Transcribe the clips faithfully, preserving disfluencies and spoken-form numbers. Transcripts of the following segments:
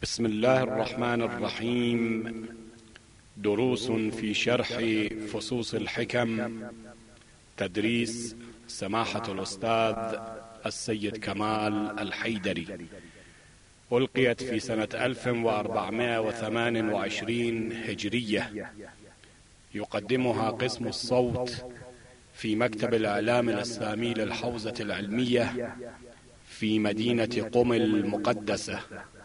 بسم الله الرحمن الرحيم. دروس في شرح فصوص الحكم، تدريس سماحة الأستاذ السيد كمال الحيدري، ألقيت في سنة ألف وأربعمائة وثمان وعشرين هجرية. يقدمها قسم الصوت في مكتب الإعلام الإسلامي للحوزة العلمية في مدينة قم المقدسة.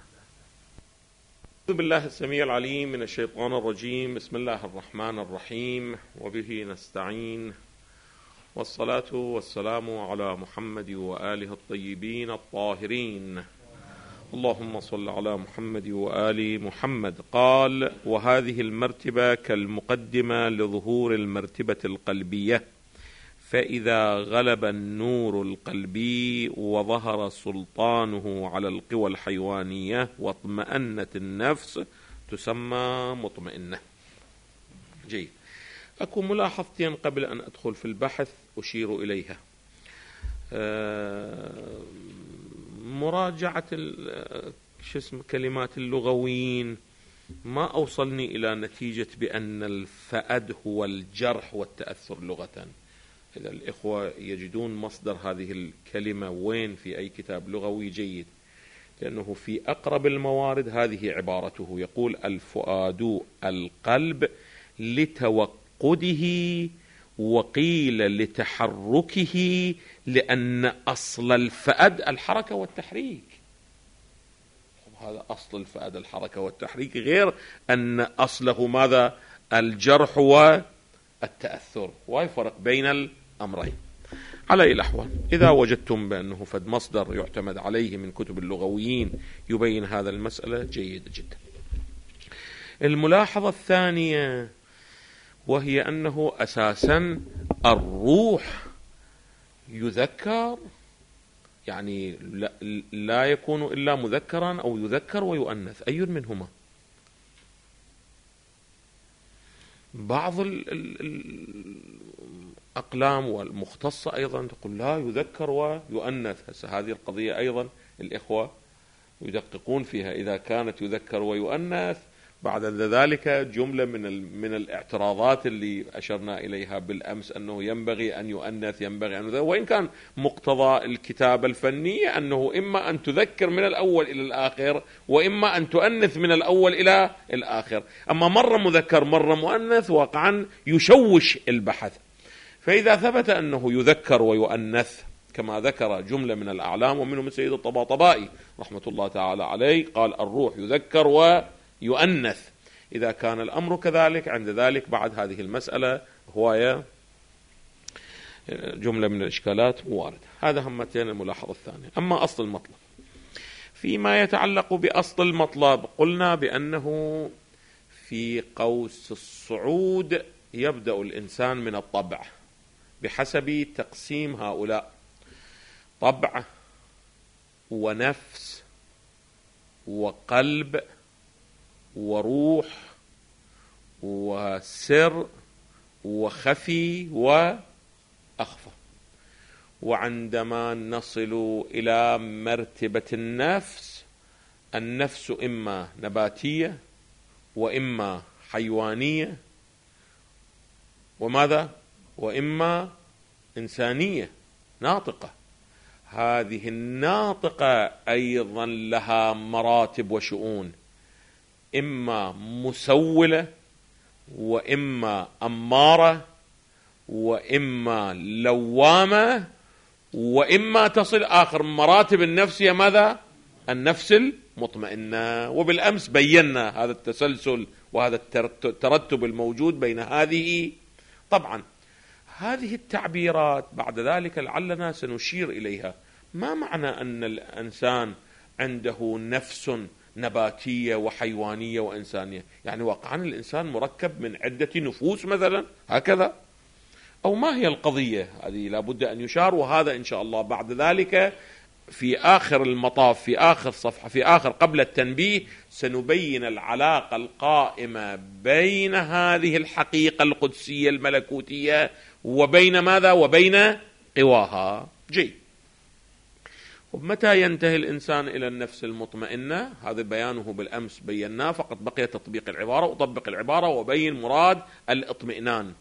أعوذ بالله السميع العليم من الشيطان الرجيم. بسم الله الرحمن الرحيم، وبه نستعين، والصلاة والسلام على محمد وآله الطيبين الطاهرين. اللهم صل على محمد وآل محمد. قال: وهذه المرتبة كالمقدمة لظهور المرتبة القلبية، فإذا غلب النور القلبي وظهر سلطانه على القوى الحيوانية واطمأنت النفس تسمى مطمئنة. جيد. أكو ملاحظتين قبل أن أدخل في البحث أشير إليها. آه مراجعة شسم كلمات اللغويين ما أوصلني إلى نتيجة بأن الفأد هو الجرح والتأثر لغة. إذا الإخوة يجدون مصدر هذه الكلمة وين في أي كتاب لغوي جيد، لأنه في أقرب الموارد هذه عبارته، يقول: الفؤاد القلب لتوقده، وقيل لتحركه، لأن أصل الفأد الحركة والتحريك. هذا أصل الفأد الحركة والتحريك، غير أن أصله ماذا؟ الجرح والتأثر. واي فرق بين الأمرين. على أي الأحوال، إذا وجدتم بأنه فد مصدر يعتمد عليه من كتب اللغويين يبين هذا المسألة، جيد جدا. الملاحظة الثانية وهي أنه أساسا الروح يذكر، يعني لا, لا يكون إلا مذكرا أو يذكر ويؤنث، أي منهما؟ بعض الأقلام والمختصة أيضا تقول لا، يذكر ويؤنث. هسه هذه القضية أيضا الإخوة يدققون فيها. إذا كانت يذكر ويؤنث، بعد ذلك جملة من من الاعتراضات اللي أشرنا إليها بالأمس، أنه ينبغي أن يؤنث، ينبغي أن يذكر، وإن كان مقتضى الكتابة الفنية أنه إما أن تذكر من الأول إلى الآخر، وإما أن تؤنث من الأول إلى الآخر. أما مرة مذكر مرة مؤنث واقعا يشوش البحث. فإذا ثبت أنه يذكر ويؤنث كما ذكر جملة من الأعلام، ومنهم السيد الطباطبائي رحمة الله تعالى عليه، قال: الروح يذكر ويؤنث. إذا كان الأمر كذلك، عند ذلك بعد هذه المسألة هواية جملة من الإشكالات واردة. هذا همتين الملاحظة الثانية. أما أصل المطلب، فيما يتعلق بأصل المطلب، قلنا بأنه في قوس الصعود يبدأ الإنسان من الطبع بحسب تقسيم هؤلاء: طبع ونفس وقلب وروح وسر وخفي وأخفى. وعندما نصل إلى مرتبة النفس، النفس إما نباتية وإما حيوانية وماذا؟ وإما إنسانية ناطقة. هذه الناطقة أيضا لها مراتب وشؤون، إما مسولة وإما أمارة وإما لوامة وإما تصل آخر مراتب النفس هي ماذا؟ النفس المطمئنة. وبالأمس بينا هذا التسلسل وهذا الترتب الموجود بين هذه. طبعا هذه التعبيرات بعد ذلك لعلنا سنشير إليها. ما معنى أن الإنسان عنده نفس نباتية وحيوانية وإنسانية؟ يعني واقعا الإنسان مركب من عدة نفوس مثلا، هكذا؟ أو ما هي القضية؟ هذه لابد أن يشار، وهذا إن شاء الله بعد ذلك في آخر المطاف، في آخر صفحة، في آخر قبل التنبيه، سنبين العلاقة القائمة بين هذه الحقيقة القدسية الملكوتية وبين ماذا؟ وبين قواها. جيد. ومتى ينتهي الإنسان إلى النفس المطمئنة؟ هذا بيانه بالأمس بيناه، فقط بقي تطبيق العبارة، وطبق العبارة وبين مراد الاطمئنان.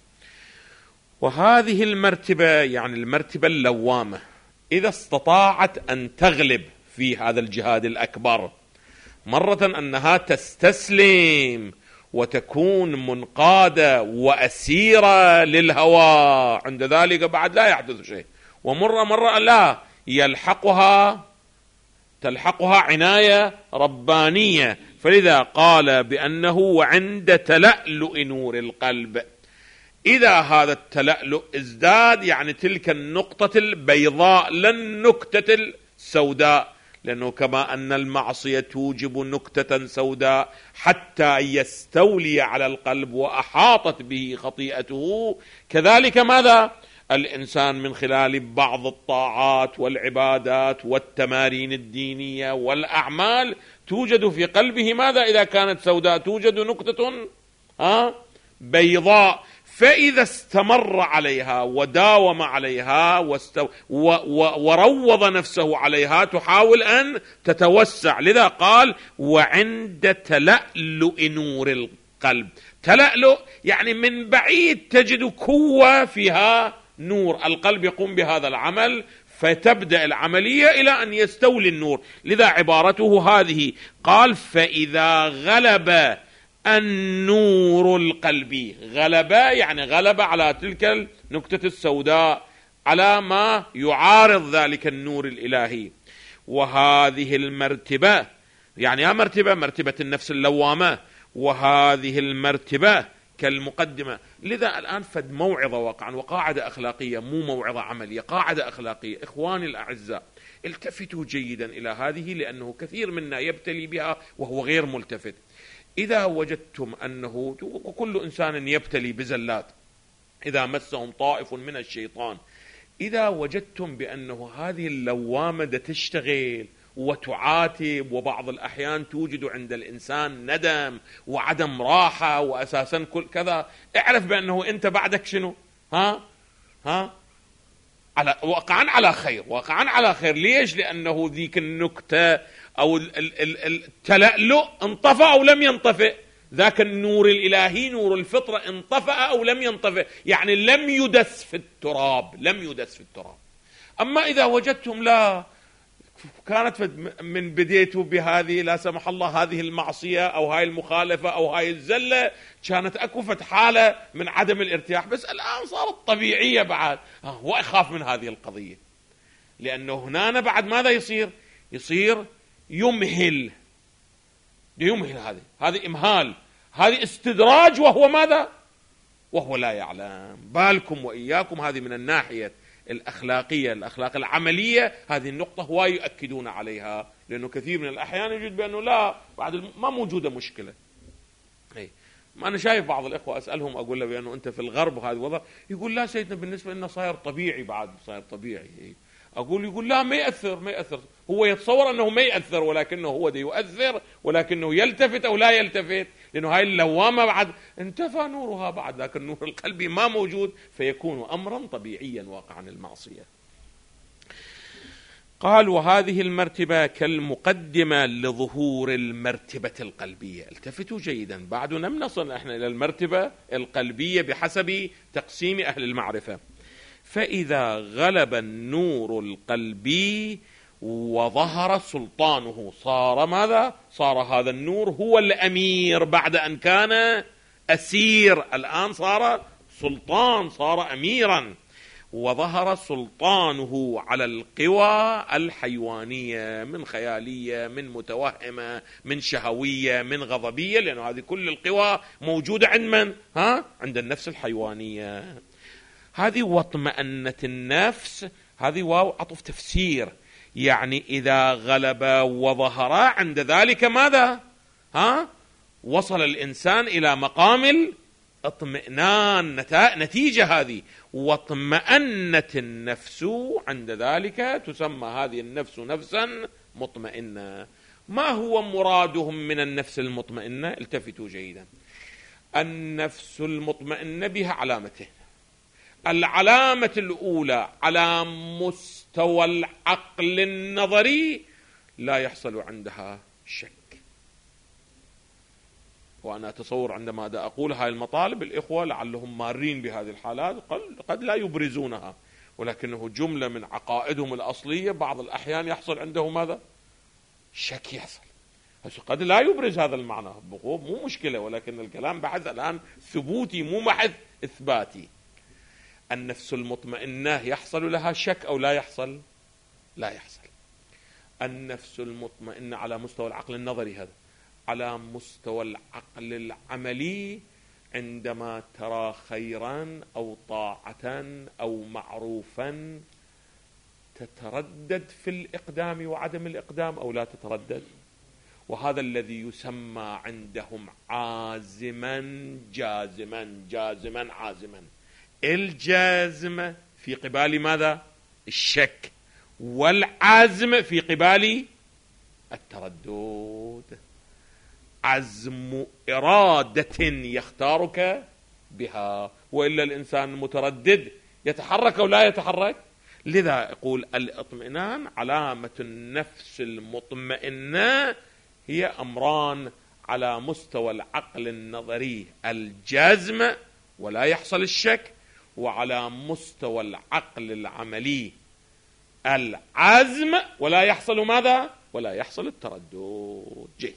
وهذه المرتبة يعني المرتبة اللوامة إذا استطاعت أن تغلب في هذا الجهاد الأكبر، مرة أنها تستسلم وتكون منقادة وأسيرة للهوى، عند ذلك بعد لا يحدث شيء، ومرة مرة لا يلحقها تلحقها عناية ربانية. فلذا قال بأنه وعند تلألؤ نور القلب، إذا هذا التلألؤ ازداد يعني تلك النقطة البيضاء لا النكتة السوداء، لأنه كما أن المعصية توجب نكتة سوداء حتى يستولي على القلب وأحاطت به خطيئته، كذلك ماذا؟ الإنسان من خلال بعض الطاعات والعبادات والتمارين الدينية والأعمال توجد في قلبه ماذا؟ إذا كانت سوداء توجد نكتة ها بيضاء، فإذا استمر عليها وداوم عليها واستو... و... و... وروض نفسه عليها تحاول أن تتوسع. لذا قال وعند تلألؤ نور القلب. تلألؤ يعني من بعيد تجد قوة فيها نور، القلب يقوم بهذا العمل فتبدأ العملية إلى أن يستولي النور. لذا عبارته هذه قال فإذا غلب النور القلبي، غلب يعني غلب على تلك النكتة السوداء، على ما يعارض ذلك النور الإلهي. وهذه المرتبة يعني يا مرتبة مرتبة النفس اللوامة، وهذه المرتبة كالمقدمة. لذا الآن فد موعظة واقعا وقاعدة أخلاقية، مو موعظة عملية، قاعدة أخلاقية. إخواني الأعزاء التفتوا جيدا إلى هذه، لأنه كثير منا يبتلي بها وهو غير ملتفت. إذا وجدتم أنه وكل إنسان يبتلي بزلات إذا مسهم طائف من الشيطان، إذا وجدتم بأنه هذه اللوامة تشتغل وتعاتب، وبعض الأحيان توجد عند الإنسان ندم وعدم راحة وأساسا كل كذا، اعرف بأنه أنت بعدك شنو ها ها على واقعا على خير، واقعا على خير. ليش؟ لأنه ذيك النكتة أو التلألؤ انطفأ أو لم ينطفئ، ذاك النور الإلهي نور الفطرة انطفأ أو لم ينطفئ، يعني لم يدس في التراب، لم يدس في التراب. أما إذا وجدتم لا كانت من بديتوا بهذه لا سمح الله هذه المعصية أو هاي المخالفة أو هاي الزلة، كانت أكفت حالة من عدم الارتياح، بس الآن صارت طبيعية بعد، وأخاف من هذه القضية، لأنه هنا بعد ماذا يصير؟ يصير يمهل يمهل هذه هذه إمهال، هذه استدراج، وهو ماذا؟ وهو لا يعلم. بالكم وإياكم، هذه من الناحية الأخلاقية الأخلاق العملية، هذه النقطة هو يؤكدون عليها، لأنه كثير من الأحيان يجد بأنه لا بعد ما موجودة مشكلة. أي ما أنا شايف بعض الإخوة أسألهم أقول له بأنه أنت في الغرب وهذا الوضع، يقول لا سيدنا بالنسبة لنا صاير طبيعي، بعد صاير طبيعي. أقول يقول لا ما يأثر ما يأثر، هو يتصور أنه ما يأثر، ولكنه هو ده يؤثر، ولكنه يلتفت أو لا يلتفت، لأنه هاي اللوامة بعد انتفى نورها، بعد ذاك النور القلبي ما موجود، فيكون أمرا طبيعيا واقعا المعصية. قال وهذه المرتبة كالمقدمة لظهور المرتبة القلبية. التفتوا جيدا، بعد لم نصل احنا إلى المرتبة القلبية بحسب تقسيم أهل المعرفة. فإذا غلب النور القلبي وظهر سلطانه، صار ماذا؟ صار هذا النور هو الأمير، بعد أن كان أسير الآن صار سلطان، صار أميرا. وظهر سلطانه على القوى الحيوانية، من خيالية، من متوهمة، من شهوية، من غضبية، لأن هذه كل القوى موجودة عند من؟ ها؟ عند النفس الحيوانية. هذه واطمأنت النفس، هذه واو عطف تفسير، يعني إذا غلب وظهر عند ذلك ماذا؟ ها؟ وصل الإنسان إلى مقام الاطمئنان، نتيجة هذه واطمأنت النفس، عند ذلك تسمى هذه النفس نفسا مطمئنة. ما هو مرادهم من النفس المطمئنة؟ التفتوا جيدا. النفس المطمئنة بها علامتين. العلامة الأولى على مستوى العقل النظري لا يحصل عندها شك. وأنا أتصور عندما أقول هاي المطالب الإخوة لعلهم مارين بهذه الحالات قد لا يبرزونها، ولكنه جملة من عقائدهم الأصلية بعض الأحيان يحصل عنده ماذا؟ شك يحصل. قد لا يبرز هذا المعنى مو مشكلة، ولكن الكلام بحث الآن ثبوتي مو بحث إثباتي. النفس المطمئنة يحصل لها شك أو لا يحصل؟ لا يحصل. النفس المطمئنة على مستوى العقل النظري، هذا على مستوى العقل العملي عندما ترى خيرا أو طاعة أو معروفا تتردد في الإقدام وعدم الإقدام أو لا تتردد، وهذا الذي يسمى عندهم عازما جازما جازما عازما. الجازم في قبال ماذا؟ الشك، والعزم في قبال التردد. عزم إرادة يختارك بها، وإلا الإنسان متردد يتحرك أو لا يتحرك. لذا يقول الاطمئنان علامة النفس المطمئنة هي أمران على مستوى العقل النظري: الجزم ولا يحصل الشك، وعلى مستوى العقل العملي العزم ولا يحصل ماذا؟ ولا يحصل التردد. جيد.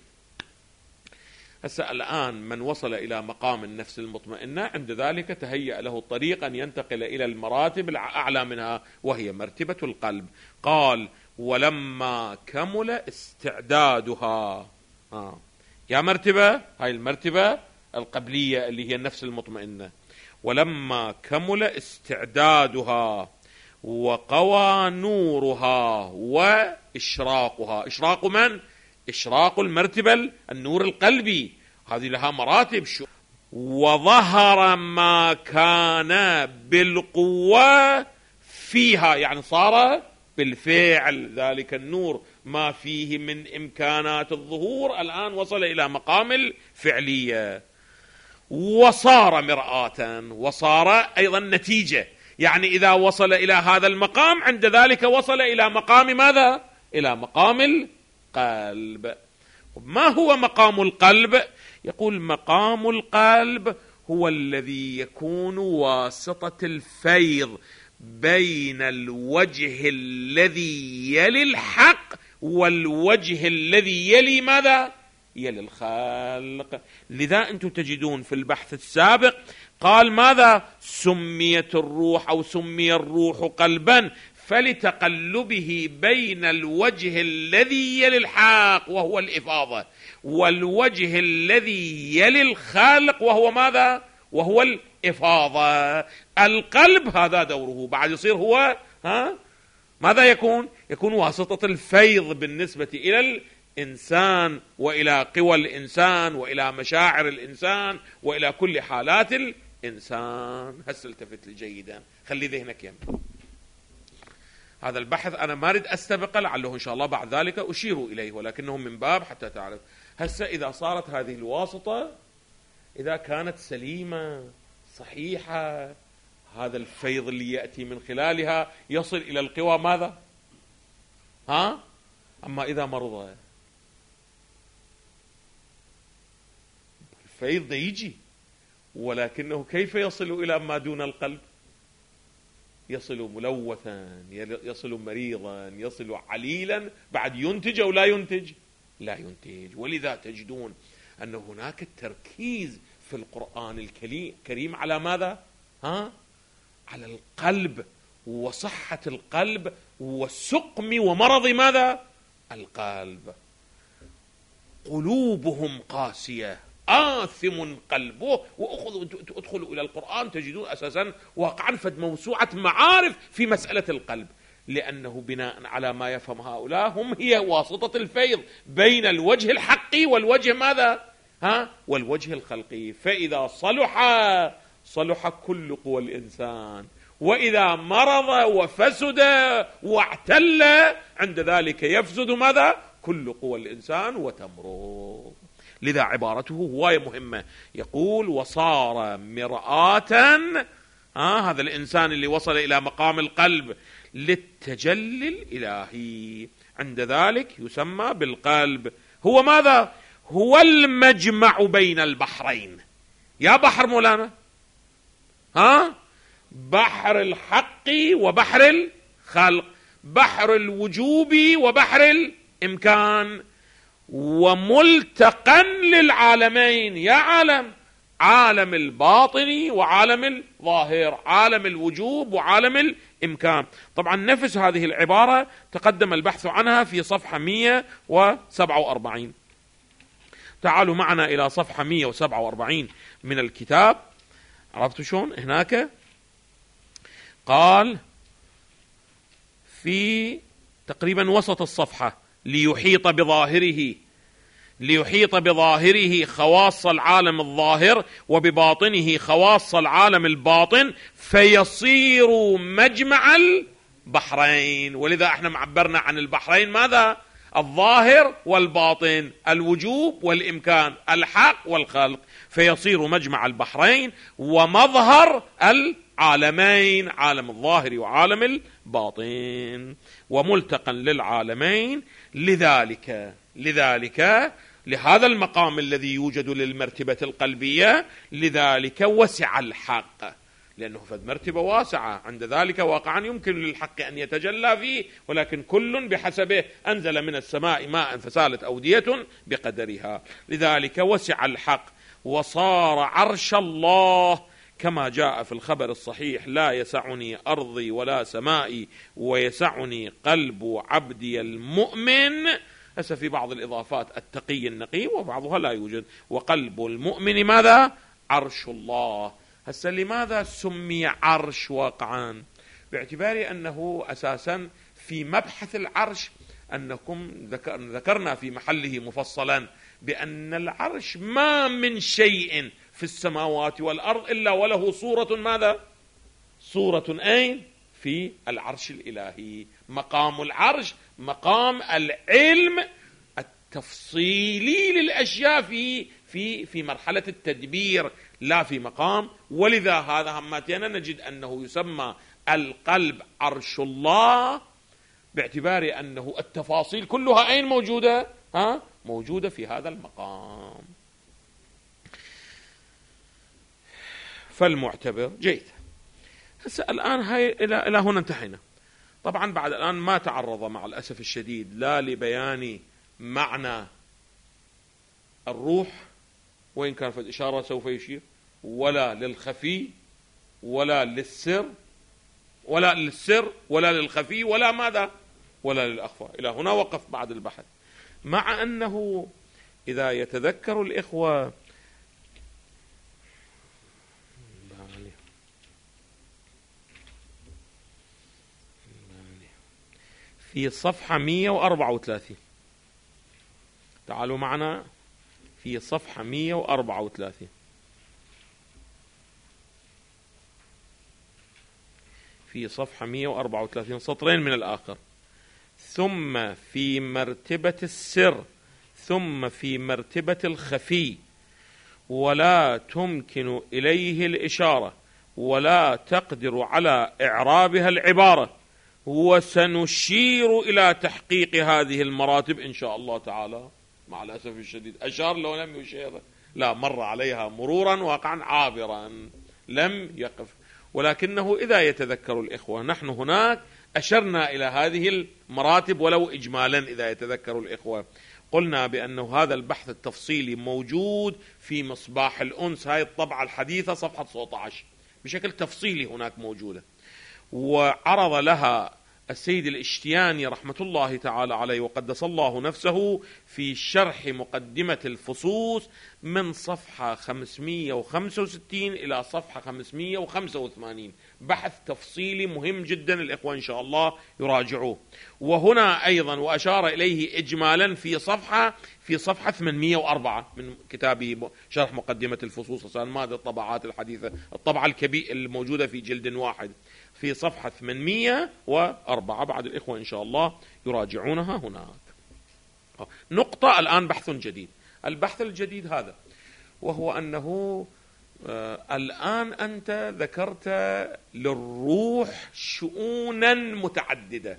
هسه الآن من وصل إلى مقام النفس المطمئنة عند ذلك تهيأ له الطريق أن ينتقل إلى المراتب الأعلى منها، وهي مرتبة القلب. قال: ولما كمل استعدادها. آه. يا مرتبة هاي المرتبة القبلية اللي هي النفس المطمئنة. ولما كمل استعدادها وقوى نورها وإشراقها. إشراق من؟ إشراق المرتبة النور القلبي، هذه لها مراتب. شو وظهر ما كان بالقوة فيها، يعني صار بالفعل ذلك النور ما فيه من إمكانات الظهور الآن وصل إلى مقام الفعلية. وصار مرآة، وصار أيضا نتيجة، يعني إذا وصل إلى هذا المقام عند ذلك وصل إلى مقام ماذا؟ إلى مقام القلب. ما هو مقام القلب؟ يقول: مقام القلب هو الذي يكون واسطة الفيض بين الوجه الذي يلي الحق والوجه الذي يلي ماذا؟ يلي الخلق. لذا أنتم تجدون في البحث السابق قال ماذا؟ سميت الروح أو سمي الروح قلبا فلتقلبه بين الوجه الذي يلي الحق وهو الإفاضة، والوجه الذي يلي الخلق وهو ماذا؟ وهو الإفاضة. القلب هذا دوره، بعد يصير هو ها ماذا يكون؟ يكون واسطة الفيض بالنسبة إلى الإنسان وإلى قوى الإنسان وإلى مشاعر الإنسان وإلى كل حالات الإنسان. هسه التفت لي جيدا، خلي ذهنك يم هذا البحث. أنا ما أريد أستبق، لعله إن شاء الله بعد ذلك أشير إليه، ولكنه من باب حتى تعرف. هسه إذا صارت هذه الواسطة إذا كانت سليمة صحيحة، هذا الفيض اللي يأتي من خلالها يصل إلى القوى ماذا؟ ها؟ أما إذا مرضى الفيض ده يجي، ولكنه كيف يصل إلى ما دون القلب؟ يصل ملوثا، يصل مريضا، يصل عليلا، بعد ينتج أو لا ينتج؟ لا ينتج. ولذا تجدون أن هناك التركيز في القرآن الكريم على ماذا؟ ها؟ على القلب وصحة القلب والسقم ومرض ماذا؟ القلب. قلوبهم قاسية آثم قلبه. وأخذوا ادخلوا إلى القرآن تجدون أساسا واقعا فد موسوعة معارف في مسألة القلب، لأنه بناء على ما يفهم هؤلاء هم هي واسطة الفيض بين الوجه الحقي والوجه ماذا؟ ها؟ والوجه الخلقي. فإذا صلح صلح كل قوى الإنسان، وإذا مرض وفسد واعتل عند ذلك يفسد ماذا؟ كل قوى الإنسان وتمرض. لذا عبارته هواية مهمة، يقول: وصار مرآة آه هذا الإنسان اللي وصل إلى مقام القلب للتجلي الإلهي، عند ذلك يسمى بالقلب. هو ماذا؟ هو المجمع بين البحرين. يا بحر مولانا، ها بحر الحق وبحر الخلق، بحر الوجوب وبحر الإمكان، وملتقا للعالمين. يا عالم، عالم الباطن وعالم الظاهر، عالم الوجوب وعالم الإمكان. طبعا نفس هذه العبارة تقدم البحث عنها في صفحة مئة وسبعة وأربعين. تعالوا معنا إلى صفحة مئة وسبعة وأربعين من الكتاب. عرفتوا شون؟ هناك قال في تقريبا وسط الصفحة: ليحيط بظاهره ليحيط بظاهره خواص العالم الظاهر، وبباطنه خواص العالم الباطن، فيصير مجمع البحرين. ولذا احنا معبرنا عن البحرين ماذا؟ الظاهر والباطن، الوجوب والإمكان، الحق والخلق، فيصير مجمع البحرين ومظهر العالمين، عالم الظاهر وعالم الباطن، وملتقا للعالمين. لذلك لذلك لهذا المقام الذي يوجد للمرتبة القلبية، لذلك وسع الحق، لأنه فد مرتبة واسعة. عند ذلك واقعا يمكن للحق أن يتجلى فيه، ولكن كل بحسبه. أنزل من السماء ماء فسالت أودية بقدرها. لذلك وسع الحق وصار عرش الله كما جاء في الخبر الصحيح: لا يسعني أرضي ولا سمائي ويسعني قلب عبدي المؤمن. هسه في بعض الإضافات التقي النقي وبعضها لا يوجد. وقلب المؤمن ماذا؟ عرش الله. هسه لماذا سمي عرش واقعا؟ باعتبار أنه أساسا في مبحث العرش أنكم ذكرنا في محله مفصلا بأن العرش ما من شيء في السماوات والأرض إلا وله صورة ماذا؟ صورة أين؟ في العرش الإلهي. مقام العرش مقام العلم التفصيلي للأشياء في في في مرحلة التدبير، لا في مقام. ولذا هذا هماتنا نجد أنه يسمى القلب عرش الله، باعتبار أنه التفاصيل كلها أين موجودة؟ ها؟ موجودة في هذا المقام. فالمعتبر جيد. هسه الآن هاي إلى إلى هنا انتهينا. طبعا بعد الآن ما تعرض مع الأسف الشديد لا لبيان معنى الروح، وإن كان في الإشارة سوف يشير، ولا للخفي ولا للسر ولا للسر ولا للخفي ولا ماذا ولا للأخفى. إلى هنا وقف بعد البحث. مع أنه إذا يتذكر الإخوة في صفحة مئة وأربعة وثلاثين، تعالوا معنا في صفحة مئة وأربعة وثلاثين، في صفحة مئة وأربعة وثلاثين سطرين من الآخر: ثم في مرتبة السر ثم في مرتبة الخفي، ولا تمكن إليه الإشارة ولا تقدر على إعرابها العبارة، وسنشير إلى تحقيق هذه المراتب إن شاء الله تعالى. مع الأسف الشديد أشار لو لم يشير، لا، مر عليها مرورا واقعا عابرا لم يقف. ولكنه إذا يتذكر الإخوة نحن هناك أشرنا إلى هذه المراتب ولو إجمالا. إذا يتذكر الإخوة قلنا بأنه هذا البحث التفصيلي موجود في مصباح الأنس، هاي الطبعة الحديثة صفحة تسعة عشر، بشكل تفصيلي هناك موجودة، وعرض لها السيد الاشتياني رحمة الله تعالى عليه وقدس الله نفسه في شرح مقدمة الفصوص من صفحة خمسمئة وخمسة وستين إلى صفحة خمسمئة وخمسة وثمانين. بحث تفصيلي مهم جدا، الإخوة إن شاء الله يراجعوه. وهنا أيضا وأشار إليه إجمالا في صفحة في صفحة ثمانمئة وأربعة من كتابه شرح مقدمة الفصوص، ماذا الطبعات الحديثة، الطبعة الكبيرة الموجودة في جلد واحد في صفحة ثمانمئة وأربعة. بعد الإخوة إن شاء الله يراجعونها هناك. نقطة الآن بحث جديد. البحث الجديد هذا وهو أنه آه الآن أنت ذكرت للروح شؤونا متعددة،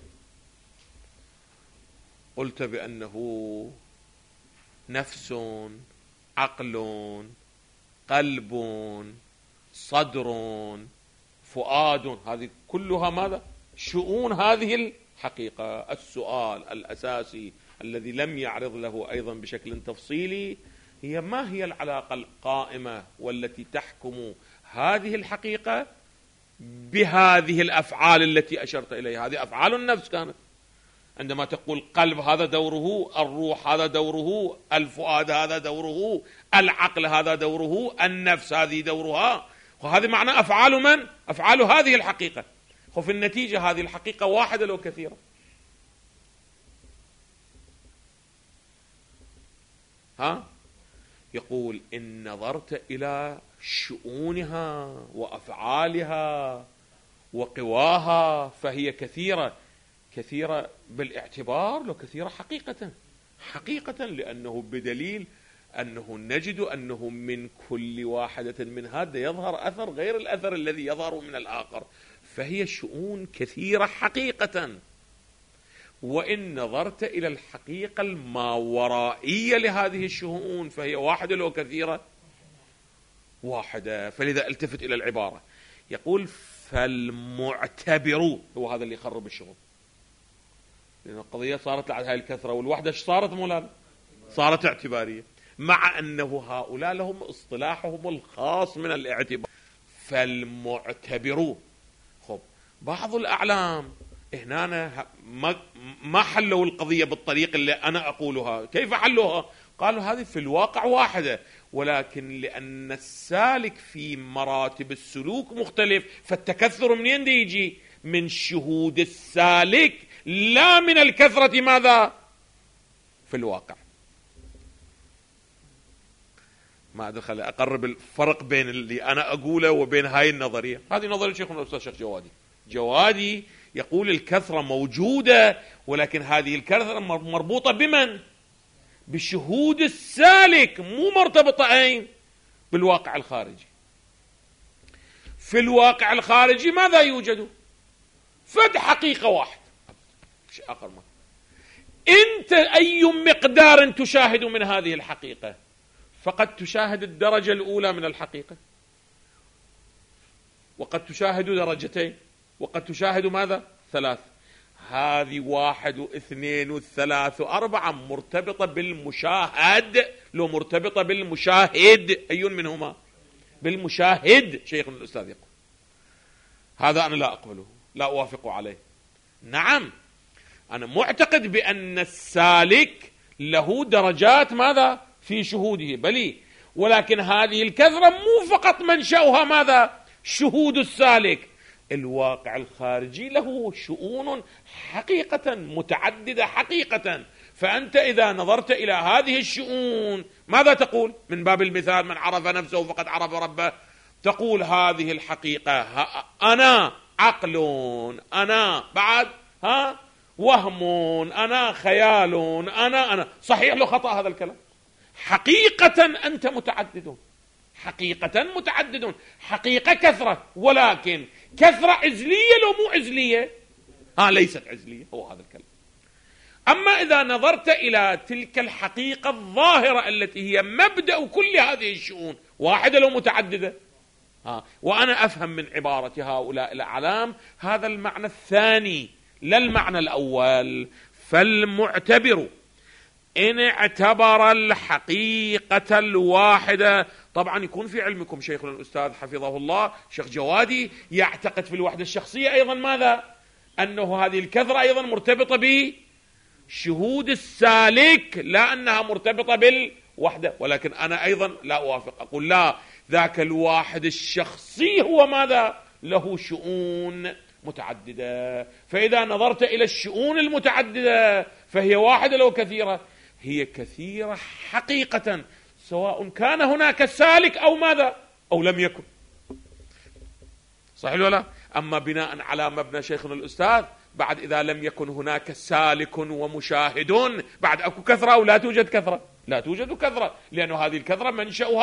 قلت بأنه نفس، عقل، قلب، صدر، فؤاد، هذه كلها ماذا؟ شؤون هذه الحقيقة. السؤال الأساسي الذي لم يعرض له أيضا بشكل تفصيلي هي ما هي العلاقة القائمة والتي تحكم هذه الحقيقة بهذه الأفعال التي أشرت إليها؟ هذه أفعال النفس كانت. عندما تقول قلب هذا دوره، الروح هذا دوره، الفؤاد هذا دوره، العقل هذا دوره، النفس هذه دورها، وهذا معنى أفعال من؟ أفعال هذه الحقيقة. وفي النتيجة هذه الحقيقة واحدة لو كثيرة. ها؟ يقول إن نظرت إلى شؤونها وأفعالها وقواها فهي كثيرة، كثيرة بالاعتبار لو كثيرة حقيقة، حقيقة لأنه بدليل أنه نجد أنه من كل واحدة من هذا يظهر أثر غير الأثر الذي يظهر من الآخر، فهي شؤون كثيرة حقيقة. وإن نظرت إلى الحقيقة الماورائية لهذه الشؤون فهي واحدة لو كثيرة، واحدة. فلذا التفت إلى العبارة، يقول فالمعتبر هو هذا اللي يخرب الشغل، لأن القضية صارت على هاي الكثرة والوحدة ايش صارت مولانا؟ صارت اعتبارية، مع أنه هؤلاء لهم اصطلاحهم الخاص من الاعتبار. فالمعتبر. خب بعض الأعلام هنا ما حلوا القضية بالطريقة اللي أنا أقولها. كيف حلوها؟ قالوا هذه في الواقع واحدة، ولكن لأن السالك في مراتب السلوك مختلف، فالتكثر منين دي يجي؟ من شهود السالك لا من الكثرة ماذا؟ في الواقع. ما أدخل أقرب الفرق بين اللي أنا أقوله وبين هاي النظرية. هذه نظرية شيخنا الأستاذ شيخ جوادي. جوادي يقول الكثرة موجودة، ولكن هذه الكثرة مربوطة بمن؟ بشهود السالك، مو مرتبطة أين؟ بالواقع الخارجي. في الواقع الخارجي ماذا يوجد؟ فد حقيقة واحد، مش آخر ما. أنت أي مقدار تشاهد من هذه الحقيقة؟ فقد تشاهد الدرجة الأولى من الحقيقة، وقد تشاهد درجتين، وقد تشاهد ماذا؟ ثلاث. هذه واحد واثنين والثلاث وأربعة مرتبطة بالمشاهد، لو مرتبطة بالمشاهد أي منهما؟ بالمشاهد. شيخنا الأستاذ يقول هذا أنا لا أقبله، لا أوافق عليه. نعم أنا معتقد بأن السالك له درجات ماذا؟ في شهوده بلي، ولكن هذه الكثرة مو فقط منشأها ماذا؟ شهود السالك. الواقع الخارجي له شؤون حقيقة متعددة حقيقة. فأنت إذا نظرت إلى هذه الشؤون ماذا تقول؟ من باب المثال من عرف نفسه فقد عرف ربه. تقول هذه الحقيقة أنا عقل، أنا بعد ها وهم، أنا خيال، أنا أنا صحيح لو خطأ هذا الكلام؟ حقيقة أنت متعدد، حقيقة متعدد، حقيقة كثرة، ولكن كثرة عزلية لو مو عزلية؟ ها ليست عزلية، هو هذا الكلام. أما إذا نظرت إلى تلك الحقيقة الظاهرة التي هي مبدأ كل هذه الشؤون، واحدة لو متعددة؟ ها وأنا أفهم من عبارة هؤلاء الأعلام هذا المعنى الثاني لا المعنى الأول. فالمعتبر إن اعتبر الحقيقة الواحدة. طبعا يكون في علمكم شيخنا الأستاذ حفظه الله شيخ جوادي يعتقد في الوحدة الشخصية أيضا ماذا؟ أنه هذه الكثرة أيضا مرتبطة بشهود السالك، لا أنها مرتبطة بالوحدة. ولكن أنا أيضا لا أوافق، أقول لا، ذاك الواحد الشخصي هو ماذا؟ له شؤون متعددة. فإذا نظرت إلى الشؤون المتعددة فهي واحدة لو كثيرة؟ هي كثيرة حقيقة، سواء كان هناك سالك أو ماذا؟ أو لم يكن. صحيح ولا؟ أما بناء على مبنى شيخنا الأستاذ بعد إذا لم يكن هناك سالك ومشاهد بعد أكو كثرة أو لا توجد كثرة؟ لا توجد كثرة، لأن هذه الكثرة منشأها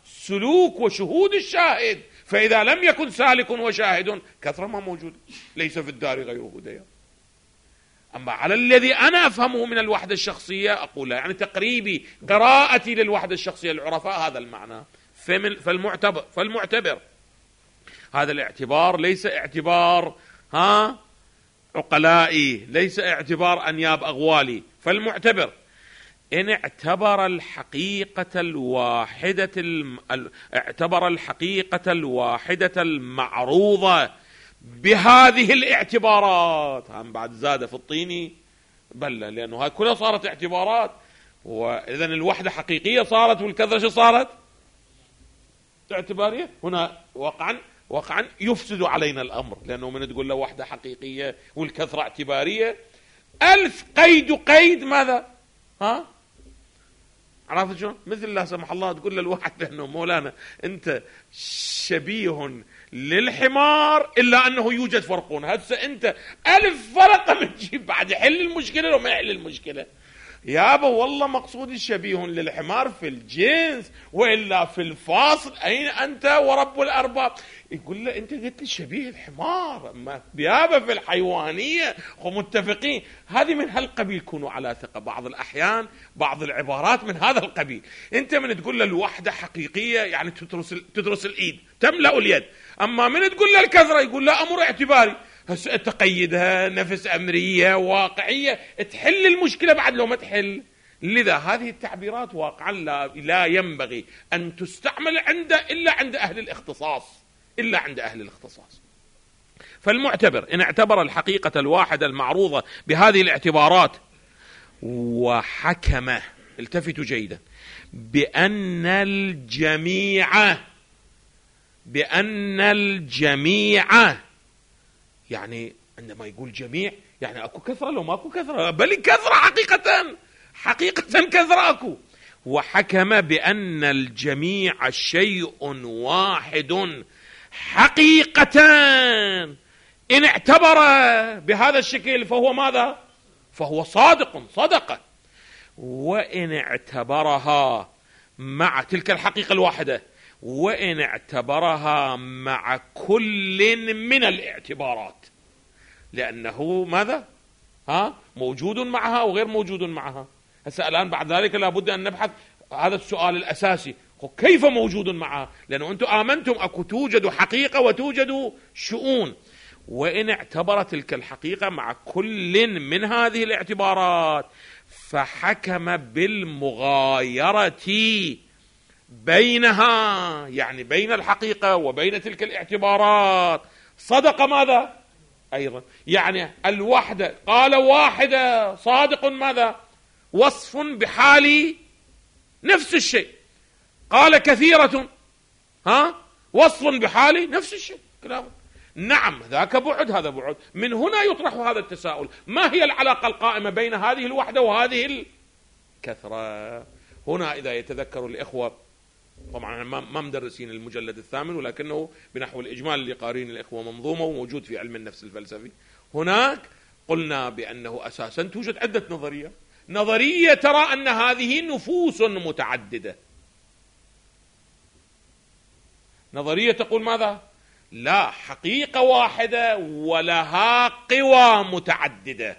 سلوك وشهود الشاهد، فإذا لم يكن سالك وشاهد كثرة ما موجود، ليس في الدار غير هدى. أما على الذي أنا أفهمه من الوحدة الشخصية أقول يعني تقريبي قراءتي للوحدة الشخصية العرفاء هذا المعنى. فالمعتبر, فالمعتبر هذا الاعتبار ليس اعتبار ها عقلائي، ليس اعتبار أنياب أغوالي. فالمعتبر إن اعتبر الحقيقة الواحدة الم... اعتبر الحقيقة الواحدة المعروضة بهذه الاعتبارات، هم بعد زاد في الطيني بلة، لأنه هاي كلها صارت اعتبارات، وإذن الوحدة حقيقية صارت والكثرة شو صارت؟ اعتبارية. هنا واقعا واقعا يفسد علينا الأمر، لأنه من تقول له وحدة حقيقية والكثرة اعتبارية ألف قيد قيد ماذا؟ ها؟ عرفت شو؟ مثل لا سمح الله تقول للواحد بأنه مولانا أنت شبيه للحمار إلا أنه يوجد فرقون، هسه أنت ألف فرقة من تجيب بعد يحل المشكلة لو ما يحل المشكلة. يابا والله مقصود الشبيه للحمار في الجنس وإلا في الفاصل، أين أنت ورب الأرباب؟ يقول له أنت قلت لي شبيه الحمار، ما يابا في الحيوانية ومتفقين. هذه من هالقبيل، كونوا على ثقة. بعض الأحيان بعض العبارات من هذا القبيل، أنت من تقول له الوحدة حقيقية يعني تدرس تدرس الإيد تملأ اليد، أما من تقول له الكثرة يقول له أمر اعتباري، هسه تقيدها نفس أمرية واقعية تحل المشكلة بعد لو ما تحل. لذا هذه التعبيرات واقعا لا, لا ينبغي أن تستعمل عند إلا عند أهل الاختصاص، إلا عند أهل الاختصاص. فالمعتبر إن اعتبر الحقيقة الواحدة المعروضة بهذه الاعتبارات وحكم، التفتوا جيدا، بأن الجميع بأن الجميع يعني عندما يقول جميع يعني أكو كثرة لو ما أكو كثرة، بل كثرة حقيقة حقيقة كثرة أكو. وحكم بأن الجميع شيء واحد حقيقة. إن اعتبر بهذا الشكل فهو ماذا؟ فهو صادق صدقة. وإن اعتبرها مع تلك الحقيقة الواحدة، وإن اعتبرها مع كل من الاعتبارات، لأنه ماذا؟ ها؟ موجود معها وغير موجود معها. هسه الآن بعد ذلك لابد أن نبحث هذا السؤال الأساسي، كيف موجود معها؟ لأنه أنتم آمنتم أكو توجد حقيقة وتوجد شؤون. وإن اعتبر تلك الحقيقة مع كل من هذه الاعتبارات فحكم بالمغايرة بينها، يعني بين الحقيقة وبين تلك الاعتبارات، صدق ماذا؟ أيضا يعني الوحدة قال واحدة صادق ماذا؟ وصف بحال نفس الشيء. قال كثيرة ها وصف بحال نفس الشيء كلام. نعم ذاك بعد هذا بعد. من هنا يطرح هذا التساؤل، ما هي العلاقة القائمة بين هذه الوحدة وهذه الكثرة؟ هنا إذا يتذكر الإخوة، طبعا ما مدرسين المجلد الثامن ولكنه بنحو الإجمال اللي قارين الإخوة منظومة وموجود في علم النفس الفلسفي، هناك قلنا بأنه أساسا توجد عدة نظرية. نظرية ترى أن هذه نفوس متعددة، نظرية تقول ماذا؟ لا، حقيقة واحدة ولها قوى متعددة،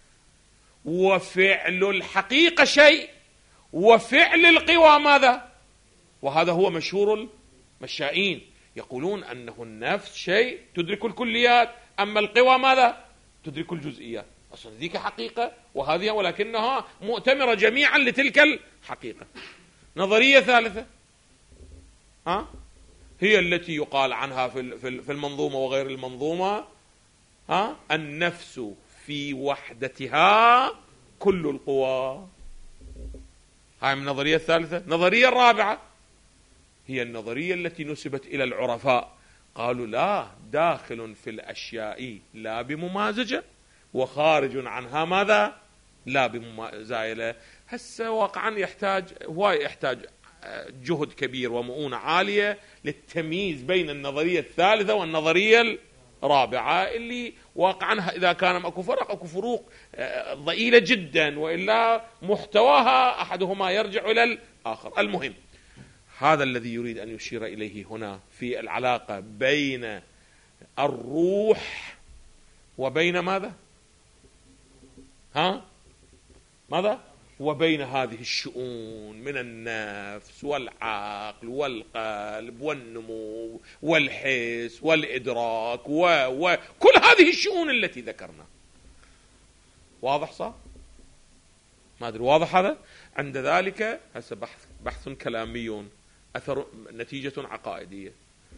وفعل الحقيقة شيء وفعل القوى ماذا؟ وهذا هو مشهور المشائين، يقولون أنه النفس شيء تدرك الكليات، أما القوى ماذا؟ تدرك الجزئيات. أصلا ذيك حقيقة وهذه، ولكنها مؤتمرة جميعا لتلك الحقيقة. نظرية ثالثة ها هي التي يقال عنها في المنظومة وغير المنظومة، ها النفس في وحدتها كل القوى. هاي من النظرية الثالثة. النظرية الرابعة هي النظرية التي نسبت إلى العرفاء، قالوا لا، داخل في الأشياء لا بممازجة وخارج عنها ماذا؟ لا بمزايلة. هسه واقعا يحتاج هو يحتاج جهد كبير ومؤونة عالية للتمييز بين النظرية الثالثة والنظرية الرابعة، اللي واقعا إذا كان اكو فرق اكو فروق ضئيلة جدا، وإلا محتواها أحدهما يرجع إلى الآخر. المهم هذا الذي يريد أن يشير إليه هنا في العلاقة بين الروح وبين ماذا؟ ها؟ ماذا؟ وبين هذه الشؤون من النفس والعقل والقلب والنمو والحس والإدراك وكل هذه الشؤون التي ذكرنا. واضح صح؟ ما أدري واضح هذا؟ عند ذلك هسه بحث, بحث كلامي أثر نتيجة عقائدية.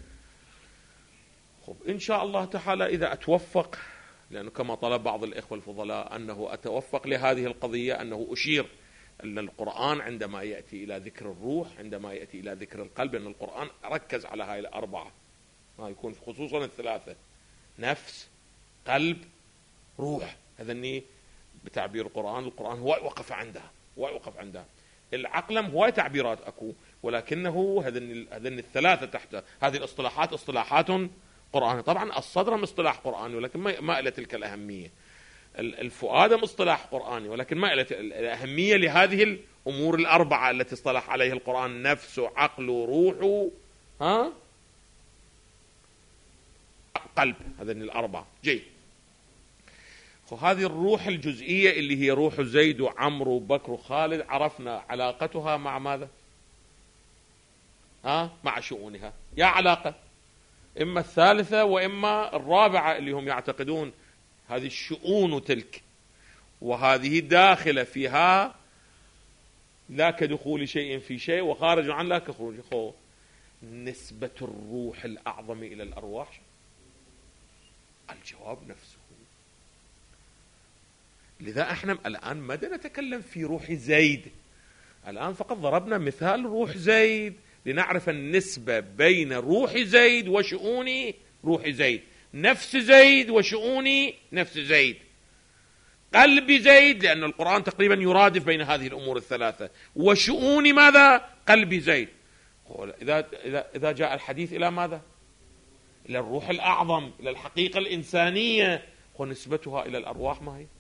خب إن شاء الله تعالى إذا أتوفق، لأنه كما طلب بعض الإخوة الفضلاء أنه أتوفق لهذه القضية، أنه أشير أن القرآن عندما يأتي إلى ذكر الروح، عندما يأتي إلى ذكر القلب، أن القرآن ركز على هاي الأربعة، ما يكون خصوصا الثلاثة: نفس، قلب، روح. هذني بتعبير القرآن، القرآن هو وقف عندها، هو وقف عندها. العقلم هو تعبيرات أكو، ولكنه هذن هذن الثلاثة تحت هذه الاصطلاحات اصطلاحات قرآنية. طبعا الصدر مصطلح قرآني ولكن ما إلى تلك الأهمية. الفؤاد مصطلح قرآني ولكن ما إلى الأهمية لهذه الأمور الأربعة التي اصطلح عليه القرآن: نفس، عقل، روح، ها قلب. هذين الأربعة. جيد. هذه الروح الجزئية اللي هي روح زيد وعمرو وبكر وخالد، عرفنا علاقتها مع ماذا؟ ها؟ مع شؤونها. يا علاقة إما الثالثة وإما الرابعة، اللي هم يعتقدون هذه الشؤون تلك، وهذه داخلة فيها لا كدخول شيء في شيء وخارج عن لا كخروج. خو نسبة الروح الأعظم إلى الأرواح، الجواب نفسه. لذا احنا الآن ما نتكلم في روح زيد، الآن فقط ضربنا مثال روح زيد لنعرف النسبة بين روح زيد وشؤون روح زيد، نفس زيد وشؤون نفس زيد، قلب زيد، لأن القرآن تقريبا يرادف بين هذه الأمور الثلاثة، وشؤون ماذا؟ قلب زيد. إذا, إذا, إذا جاء الحديث إلى ماذا؟ إلى الروح الأعظم، إلى الحقيقة الإنسانية، ونسبتها إلى الأرواح ما هي؟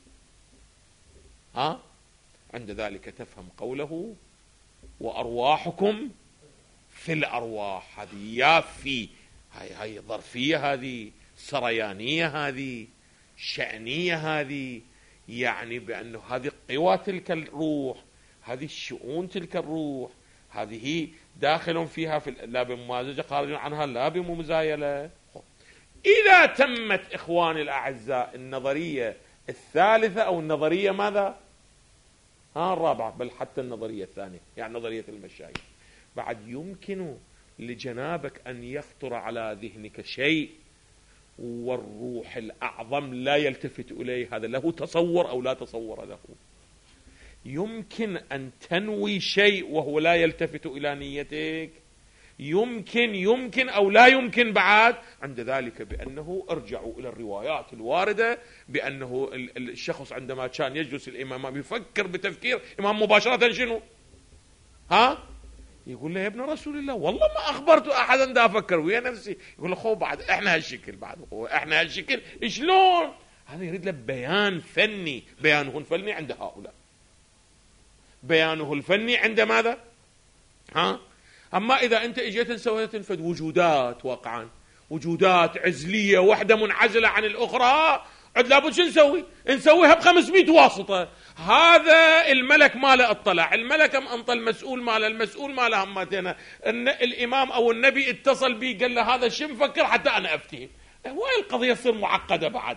ها؟ عند ذلك تفهم قوله: وأرواحكم في الأرواح. هذه يافي، هاي هاي ظرفية، هذه سريانية، هذه شأنية، هذه يعني بأنه هذه قوى تلك الروح، هذه الشؤون تلك الروح، هذه داخل فيها في لا بممازجة، خارج عنها لا بمزايلة. إذا تمت إخواني الأعزاء النظرية الثالثة أو النظرية ماذا؟ ها الرابعة، بل حتى النظرية الثانية، يعني نظرية المشايخ، بعد يمكن لجنابك أن يخطر على ذهنك شيء والروح الأعظم لا يلتفت إليه، هذا له تصور أو لا تصور له. يمكن أن تنوي شيء وهو لا يلتفت إلى نيتك، يمكن يمكن أو لا يمكن بعد. عند ذلك بأنه ارجعوا إلى الروايات الواردة بأنه الشخص عندما كان يجلس الإمام يفكر بتفكير إمام مباشرة شنو؟ ها؟ يقول له: يا ابن رسول الله والله ما أخبرت أحدا دا أفكر ويا نفسي. يقول له: خو بعد إحنا هالشكل، بعد إحنا هالشكل شلون؟ هذا يريد له بيان فني. بيانه الفني عند هؤلاء، بيانه الفني عند ماذا؟ ها؟ أما إذا أنت إجيت سويت فد وجودات، واقعا وجودات عزلية واحدة منعزلة عن الأخرى، عد لابد شو نسوي؟ نسويها بخمسمائة واسطة. هذا الملك ماله اطلع، الملك ام انطى المسؤول ماله، المسؤول ماله همتنا، الإمام أو النبي اتصل بي قال له هذا شو مفكر حتى أنا أفتهم. وهي القضية تصير معقدة بعد.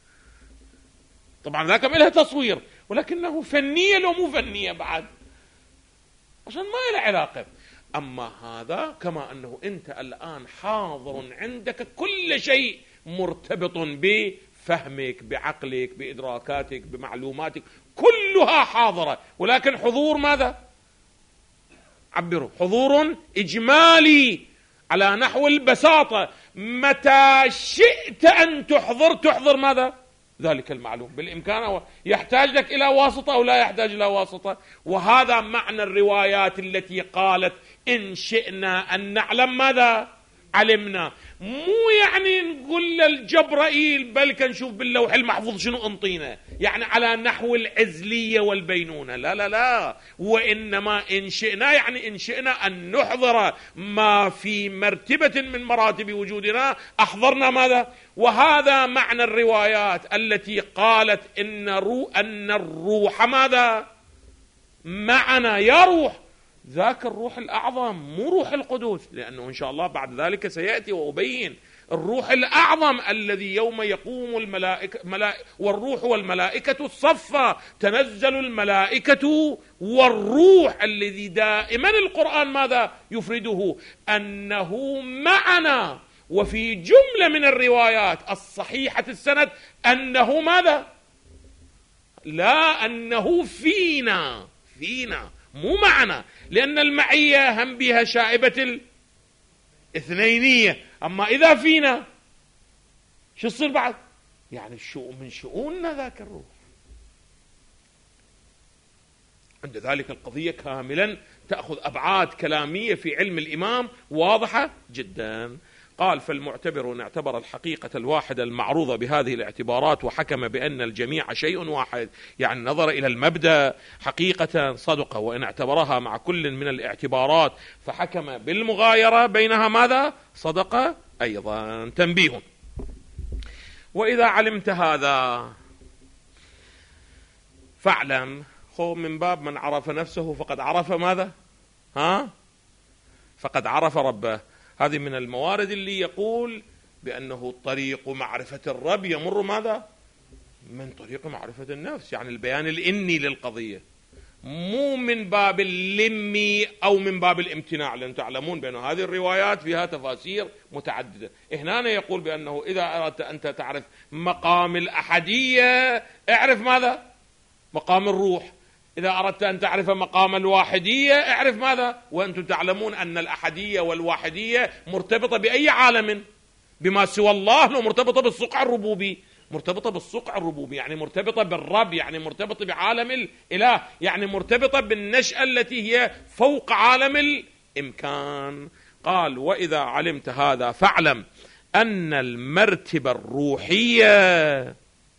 طبعا ذاك لها تصوير ولكنه فنية لو مو فنية بعد، عشان ما له علاقة. أما هذا كما أنه أنت الآن حاضر عندك كل شيء مرتبط بفهمك، بعقلك، بإدراكاتك، بمعلوماتك، كلها حاضرة، ولكن حضور ماذا؟ عبروا حضور إجمالي على نحو البساطة. متى شئت أن تحضر تحضر ماذا؟ ذلك المعلوم بالإمكان. يحتاج لك إلى واسطة أو لا يحتاج إلى واسطة؟ وهذا معنى الروايات التي قالت: إن شئنا أن نعلم ماذا؟ علمنا، مو يعني نقول للجبرائيل بل كنشوف باللوح المحفوظ شنو انطينا، يعني على نحو العزلية والبينونة، لا لا لا، وإنما إن شئنا يعني إن شئنا أن نحضر ما في مرتبة من مراتب وجودنا أحضرنا ماذا؟ وهذا معنى الروايات التي قالت إن, رو أن الروح ماذا؟ معنا، يا روح ذاك الروح الأعظم مو روح القدس، لأنه إن شاء الله بعد ذلك سيأتي وأبين الروح الأعظم الذي يوم يقوم الملائكة ملائكة والروح والملائكة الصفا تنزل الملائكة والروح، الذي دائما القرآن ماذا يفرده؟ أنه معنا. وفي جملة من الروايات الصحيحة السند أنه ماذا؟ لا، أنه فينا، فينا مو معنا، لأن المعية هم بها شائبة الاثنينية، أما إذا فينا شو يصير بعد؟ يعني شو من شؤوننا ذاك الروح. عند ذلك القضية كاملا تأخذ أبعاد كلامية في علم الإمام واضحة جدا. قال: فالمعتبر إن اعتبر الحقيقة الواحدة المعروضة بهذه الاعتبارات وحكم بأن الجميع شيء واحد، يعني نظر إلى المبدأ حقيقة صدق، وإن اعتبرها مع كل من الاعتبارات فحكم بالمغايرة بينها ماذا؟ صدق أيضا. تنبيه: وإذا علمت هذا فاعلم، خو من باب من عرف نفسه فقد عرف ماذا؟ ها؟ فقد عرف ربه. هذه من الموارد اللي يقول بأنه طريق معرفة الرب يمر ماذا؟ من طريق معرفة النفس، يعني البيان الإني للقضية، مو من باب اللمي أو من باب الامتناع، لأن تعلمون بأن هذه الروايات فيها تفاسير متعددة. هنا يقول بأنه إذا أردت أنت تعرف مقام الأحدية اعرف ماذا؟ مقام الروح. إذا أردت أن تعرف مقام الواحدية اعرف ماذا؟ وأنتم تعلمون أن الأحدية والواحدية مرتبطة بأي عالم؟ بما سوى الله، لو مرتبطة بالصقع الربوبي، مرتبطة بالصقع الربوبي يعني مرتبطة بالرب، يعني مرتبطة بعالم الإله، يعني مرتبطة بالنشأة التي هي فوق عالم الإمكان. قال: وإذا علمت هذا فاعلم أن المرتبة الروحية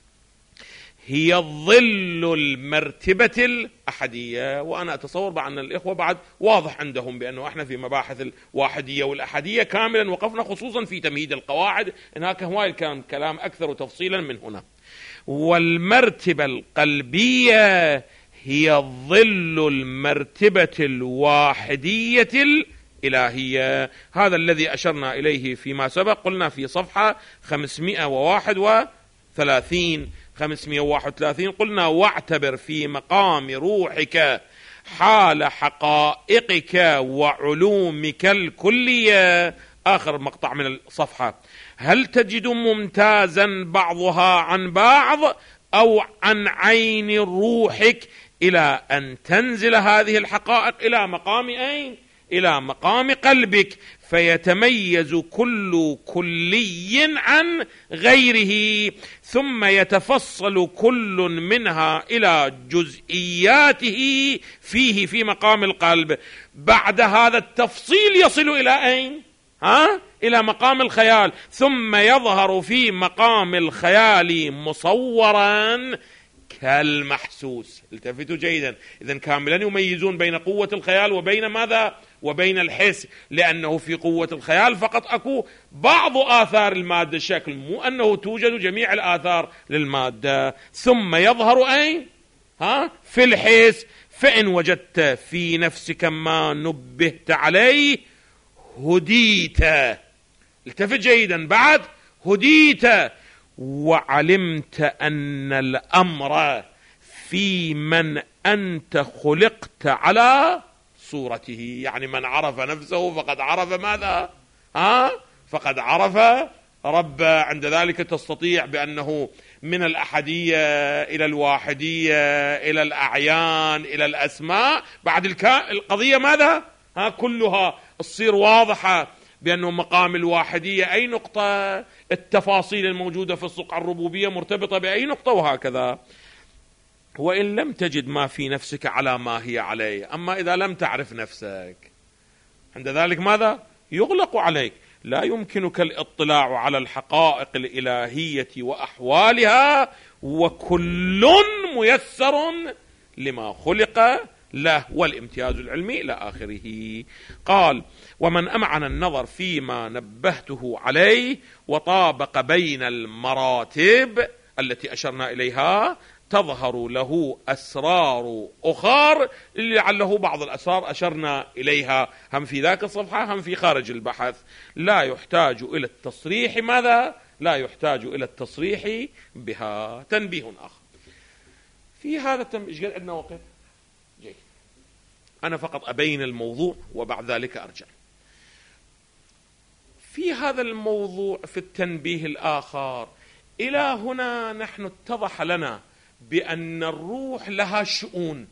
هي ظل المرتبة الأحدية. وأنا أتصور بأن الإخوة بعد واضح عندهم بأنه إحنا في مباحث الواحدية والأحدية كاملا وقفنا، خصوصا في تمهيد القواعد، هناك هواي كان كلام أكثر تفصيلا من هنا. والمرتبة القلبية هي ظل المرتبة الواحدية الإلهية. هذا الذي أشرنا إليه فيما سبق، قلنا في صفحة خمسمائة وواحد وثلاثين خمسمائة وواحد وثلاثين قلنا: واعتبر في مقام روحك حال حقائقك وعلومك الكلية. آخر مقطع من الصفحة: هل تجد ممتازا بعضها عن بعض أو عن عين روحك إلى أن تنزل هذه الحقائق إلى مقام أين؟ إلى مقام قلبك، فيتميز كل كلي عن غيره، ثم يتفصل كل منها إلى جزئياته فيه في مقام القلب. بعد هذا التفصيل يصل إلى أين؟ ها؟ إلى مقام الخيال، ثم يظهر في مقام الخيال مصورا كالمحسوس. التفتوا جيدا، إذن كاملا يميزون بين قوة الخيال وبين ماذا؟ وبين الحس، لأنه في قوة الخيال فقط أكو بعض آثار المادة الشكل، مو أنه توجد جميع الآثار للمادة. ثم يظهر أين؟ ها؟ في الحس. فإن وجدت في نفسك ما نبهت عليه هديت. التفت جيدا، بعد هديت وعلمت أن الأمر في من أنت خلقت على صورته. يعني من عرف نفسه فقد عرف ماذا؟ ها؟ فقد عرف رب. عند ذلك تستطيع بأنه من الأحدية إلى الواحدية إلى الأعيان إلى الأسماء، بعد الكا... القضية ماذا؟ ها؟ كلها تصير واضحة بأنه مقام الواحدية أي نقطة، التفاصيل الموجودة في الصقع الربوبية مرتبطة بأي نقطة، وهكذا. وإن لم تجد ما في نفسك على ما هي عليه. أما إذا لم تعرف نفسك عند ذلك ماذا؟ يغلق عليك. لا يمكنك الاطلاع على الحقائق الإلهية وأحوالها، وكل ميسر لما خلق له، والامتياز العلمي إلى آخره. قال: ومن أمعن النظر فيما نبهته عليه وطابق بين المراتب التي أشرنا إليها تظهر له أسرار أخر، لعله بعض الأسرار أشرنا إليها هم في ذاك الصفحة هم في خارج البحث، لا يحتاج إلى التصريح. ماذا؟ لا يحتاج إلى التصريح بها. تنبيه آخر في هذا التنبيه. قال عندنا وقت جيد، أنا فقط أبين الموضوع وبعد ذلك أرجع. في هذا الموضوع في التنبيه الآخر إلى هنا نحن اتضح لنا بأن الروح لها شؤون،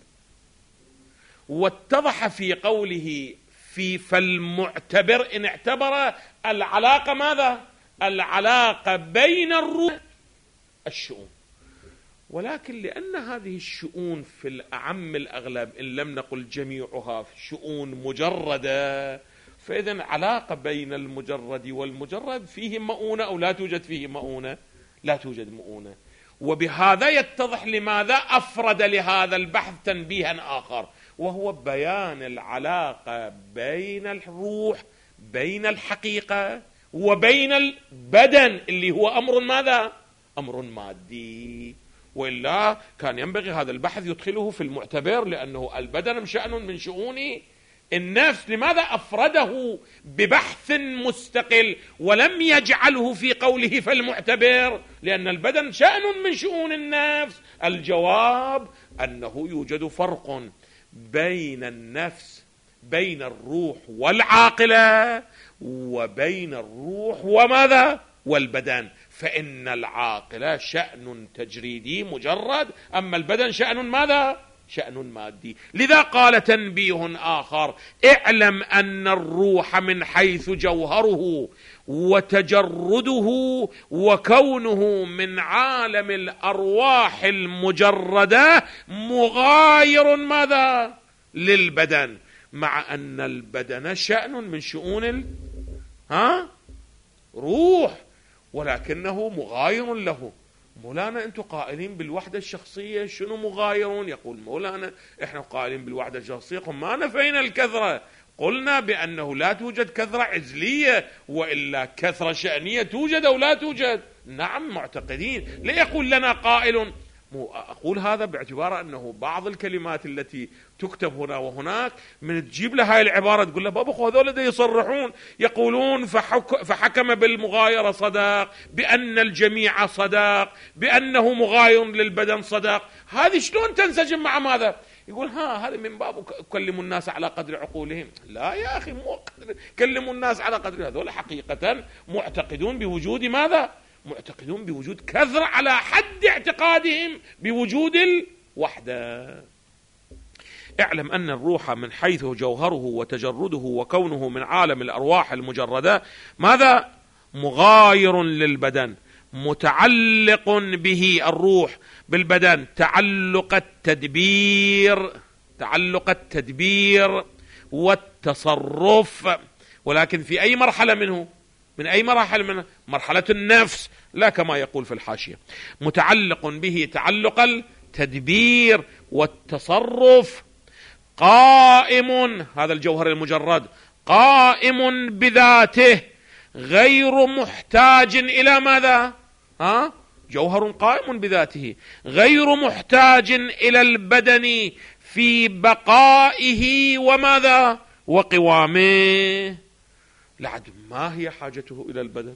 واتضح في قوله في فالمعتبر إن اعتبر العلاقة ماذا؟ العلاقة بين الروح الشؤون. ولكن لأن هذه الشؤون في الأعم الأغلب إن لم نقل جميعها شؤون مجردة، فإذن علاقة بين المجرد والمجرد فيه مؤونة أو لا توجد فيه مؤونة؟ لا توجد مؤونة. وبهذا يتضح لماذا أفرد لهذا البحث تنبيها آخر، وهو بيان العلاقة بين الروح بين الحقيقة وبين البدن اللي هو أمر ماذا؟ أمر مادي. وإلا كان ينبغي هذا البحث يدخله في المعتبر، لأنه البدن شأن من شؤون النفس. لماذا أفرده ببحث مستقل ولم يجعله في قوله فالمعتبر؟ لأن البدن شأن من شؤون النفس. الجواب أنه يوجد فرق بين النفس بين الروح والعاقلة وبين الروح وماذا؟ والبدن. فإن العاقلة شأن تجريدي مجرد، أما البدن شأن ماذا؟ شأن مادي. لذا قال تنبيه آخر: اعلم أن الروح من حيث جوهره وتجرده وكونه من عالم الأرواح المجردة مغاير ماذا؟ للبدن، مع أن البدن شأن من شؤون ال... ها؟ روح، ولكنه مغاير له. مولانا أنتم قائلين بالوحدة الشخصية، شنو مغايرون؟ يقول مولانا إحنا قائلين بالوحدة الشخصية، ما نفينا الكثرة، قلنا بأنه لا توجد كثرة عزلية، وإلا كثرة شأنية توجد أو لا توجد. نعم معتقدين. ليقول لنا قائل، أقول هذا باعتبار أنه بعض الكلمات التي تكتب هنا وهناك من تجيب لها هاي العبارة تقول له بابا هذول دا يصرحون يقولون فحك فحكم بالمغايرة صداق، بأن الجميع صداق، بأنه مغاير للبدن صداق. هذه شلون تنسجم مع ماذا؟ يقول ها هذا من باب كلموا الناس على قدر عقولهم. لا يا أخي، مو كلموا الناس على قدر، هذول حقيقة معتقدون بوجود ماذا؟ معتقدون بوجود كثرة على حد اعتقادهم بوجود الوحدة. اعلم أن الروح من حيث جوهره وتجرده وكونه من عالم الأرواح المجردة ماذا؟ مغاير للبدن، متعلق به الروح بالبدن تعلق التدبير تعلق التدبير والتصرف. ولكن في أي مرحلة منه؟ من أي مرحلة منه؟ مرحلة النفس، لا كما يقول في الحاشية متعلق به تعلق التدبير والتصرف. قائم، هذا الجوهر المجرد قائم بذاته غير محتاج إلى ماذا؟ ها؟ جوهر قائم بذاته غير محتاج إلى البدن في بقائه وماذا؟ وقوامه. لعد ما هي حاجته إلى البدن؟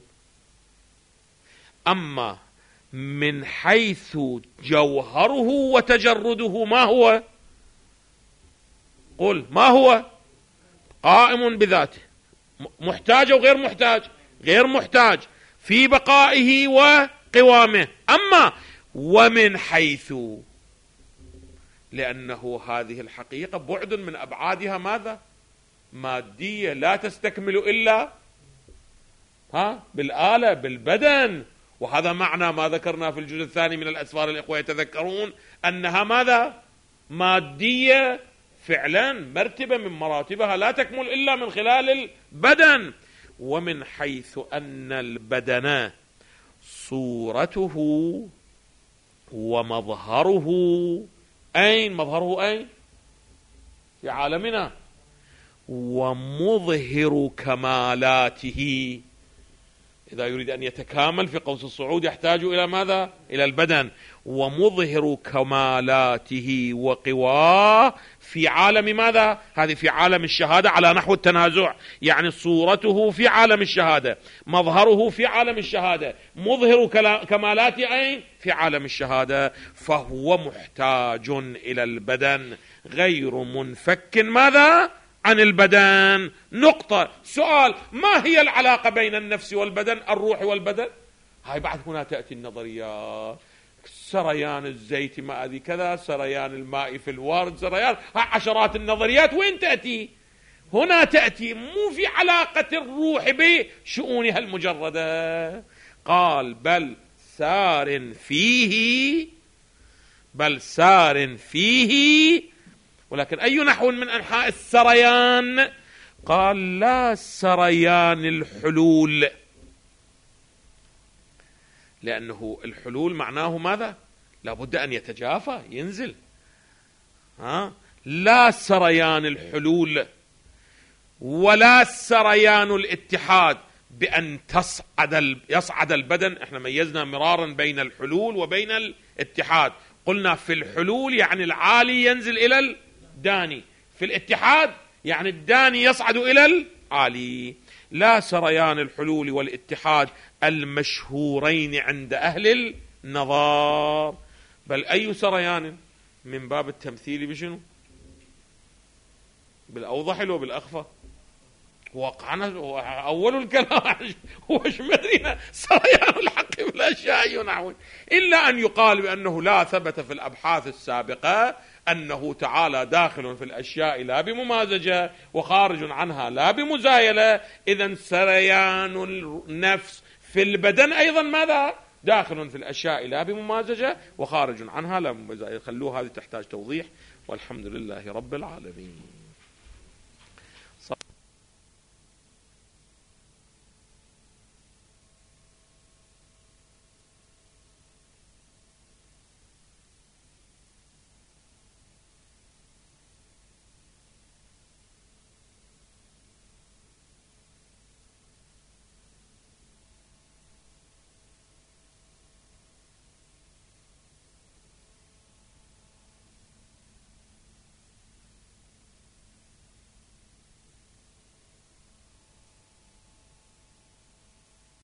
أما من حيث جوهره وتجرده ما هو؟ قل ما هو؟ قائم بذاته، محتاج أو غير محتاج؟ غير محتاج في بقائه وقوامه. أما ومن حيث، لأنه هذه الحقيقة بعد من أبعادها ماذا؟ مادية، لا تستكمل إلا ها بالآلة بالبدن. وهذا معنى ما ذكرنا في الجزء الثاني من الأسفار، الإخوة يتذكرون أنها ماذا؟ مادية فعلا، مرتبة من مراتبها لا تكمل إلا من خلال البدن. ومن حيث أن البدن صورته ومظهره، أين مظهره؟ أين؟ في عالمنا. ومظهر كمالاته، إذا يريد أن يتكامل في قوس الصعود يحتاج إلى ماذا؟ إلى البدن. ومظهر كمالاته وقواه في عالم ماذا؟ هذه في عالم الشهادة على نحو التنازع، يعني صورته في عالم الشهادة، مظهره في عالم الشهادة، مظهر كمالاته أين؟ في عالم الشهادة. فهو محتاج إلى البدن غير منفك ماذا؟ عن البدن. نقطة. سؤال: ما هي العلاقة بين النفس والبدن، الروح والبدن؟ هاي بعد هنا تأتي النظريات، سريان الزيت ما أدري كذا، سريان الماء في الورد، سريان عشرات النظريات. وين تأتي؟ هنا تأتي، مو في علاقة الروح بشؤونها المجردة. قال: بل سار فيه، بل سار فيه. ولكن أي نحو من أنحاء السريان؟ قال: لا سريان الحلول، لأنه الحلول معناه ماذا؟ لابد أن يتجافى، ينزل. ها؟ لا سريان الحلول ولا سريان الاتحاد بأن تصعد يصعد البدن. احنا ميزنا مرارا بين الحلول وبين الاتحاد. قلنا في الحلول يعني العالي ينزل إلى الداني، في الاتحاد يعني الداني يصعد إلى العالي. لا سريان الحلول والاتحاد المشهورين عند أهل النظر، بل أي سريان من باب التمثيل بشنو؟ بالأوضح لو بالأخفى؟ وقعنا أول الكلام هو شو مدرينا سريان الحق في الأشياء ينعون، إلا أن يقال بأنه لا ثبت في الأبحاث السابقة أنه تعالى داخل في الأشياء لا بممازجة وخارج عنها لا بمزايلة. إذن سريان النفس في البدن أيضا ماذا؟ داخل في الأشياء لا بممازجة وخارج عنها لا بمزايلة. خلوه، هذه تحتاج توضيح، والحمد لله رب العالمين.